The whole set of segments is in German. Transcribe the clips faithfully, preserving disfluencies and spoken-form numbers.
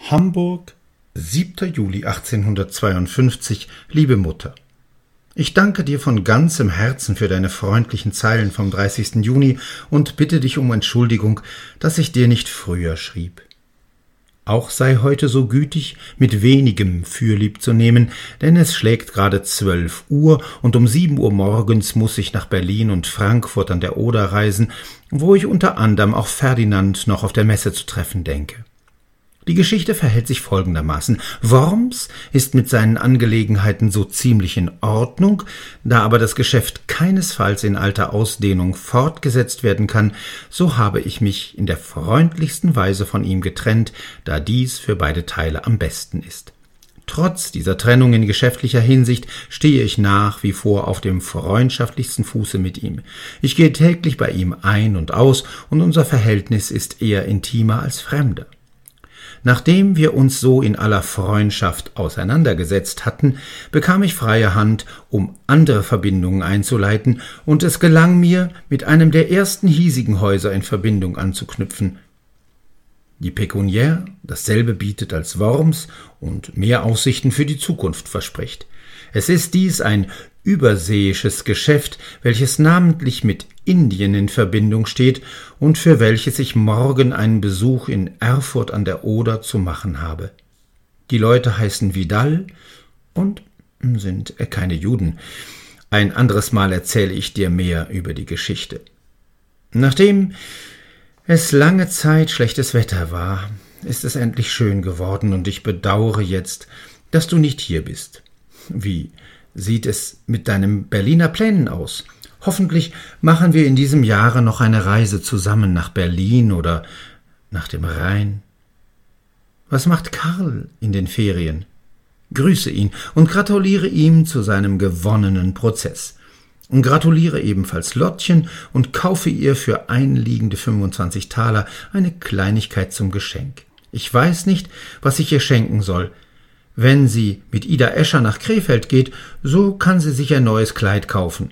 Hamburg, siebter Juli achtzehnhundertzweiundfünfzig. Liebe Mutter, ich danke dir von ganzem Herzen für deine freundlichen Zeilen vom dreißigsten Juni und bitte dich um Entschuldigung, dass ich dir nicht früher schrieb. Auch sei heute so gütig, mit wenigem Fürlieb zu nehmen, denn es schlägt gerade zwölf Uhr und um sieben Uhr morgens muß ich nach Berlin und Frankfurt an der Oder reisen, wo ich unter anderem auch Ferdinand noch auf der Messe zu treffen denke. Die Geschichte verhält sich folgendermaßen. Worms ist mit seinen Angelegenheiten so ziemlich in Ordnung, da aber das Geschäft keinesfalls in alter Ausdehnung fortgesetzt werden kann, so habe ich mich in der freundlichsten Weise von ihm getrennt, da dies für beide Teile am besten ist. Trotz dieser Trennung in geschäftlicher Hinsicht stehe ich nach wie vor auf dem freundschaftlichsten Fuße mit ihm. Ich gehe täglich bei ihm ein und aus, und unser Verhältnis ist eher intimer als fremder. Nachdem wir uns so in aller Freundschaft auseinandergesetzt hatten, bekam ich freie Hand, um andere Verbindungen einzuleiten, und es gelang mir, mit einem der ersten hiesigen Häuser in Verbindung anzuknüpfen, die pekuniär dasselbe bietet als Worms und mehr Aussichten für die Zukunft verspricht. Es ist dies ein überseeisches Geschäft, welches namentlich mit Indien in Verbindung steht und für welches ich morgen einen Besuch in Erfurt an der Oder zu machen habe. Die Leute heißen Vidal und sind keine Juden. Ein anderes Mal erzähle ich dir mehr über die Geschichte. Nachdem es lange Zeit schlechtes Wetter war, ist es endlich schön geworden, und ich bedauere jetzt, dass du nicht hier bist. Wie sieht es mit deinen Berliner Plänen aus? Hoffentlich machen wir in diesem Jahre noch eine Reise zusammen nach Berlin oder nach dem Rhein. Was macht Karl in den Ferien? Grüße ihn und gratuliere ihm zu seinem gewonnenen Prozess. Und gratuliere ebenfalls Lottchen und kaufe ihr für einliegende fünfundzwanzig Taler eine Kleinigkeit zum Geschenk. Ich weiß nicht, was ich ihr schenken soll. Wenn sie mit Ida Escher nach Krefeld geht, so kann sie sich ein neues Kleid kaufen.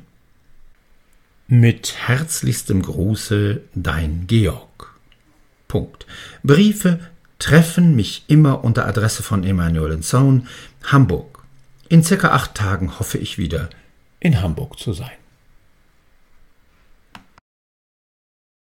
Mit herzlichstem Gruße, dein Georg. Punkt. Briefe treffen mich immer unter Adresse von Emanuel and Son, Hamburg. In circa acht Tagen hoffe ich wieder in Hamburg zu sein.